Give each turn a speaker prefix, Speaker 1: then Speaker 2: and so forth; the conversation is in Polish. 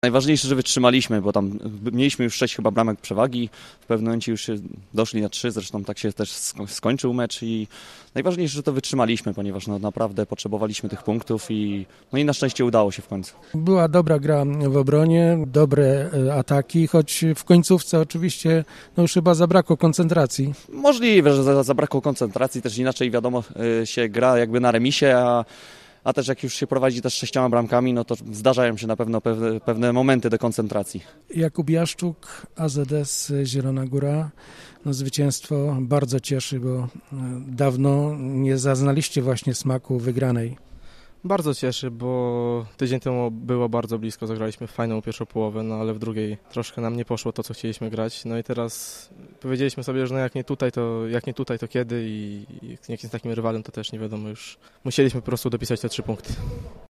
Speaker 1: Najważniejsze, że wytrzymaliśmy, bo tam mieliśmy już 6 chyba bramek przewagi, w pewnym momencie już się doszli na 3, zresztą tak się też skończył mecz i najważniejsze, że to wytrzymaliśmy, ponieważ naprawdę potrzebowaliśmy tych punktów i na szczęście udało się w końcu.
Speaker 2: Była dobra gra w obronie, dobre ataki, choć w końcówce oczywiście już chyba zabrakło koncentracji.
Speaker 1: Możliwe, że zabrakło koncentracji, też inaczej wiadomo się gra jakby na remisie, a też jak już się prowadzi też 6 bramkami, no to zdarzają się na pewno pewne momenty dekoncentracji.
Speaker 2: Jakub Jaszczuk, AZS Zielona Góra. Zwycięstwo bardzo cieszy, bo dawno nie zaznaliście właśnie smaku wygranej.
Speaker 3: Bardzo cieszy, bo tydzień temu było bardzo blisko, zagraliśmy fajną pierwszą połowę, no ale w drugiej troszkę nam nie poszło to, co chcieliśmy grać. No i teraz powiedzieliśmy sobie, że no jak nie tutaj, to kiedy i jak z takim rywalem, to też nie wiadomo już. Musieliśmy po prostu dopisać te 3 punkty.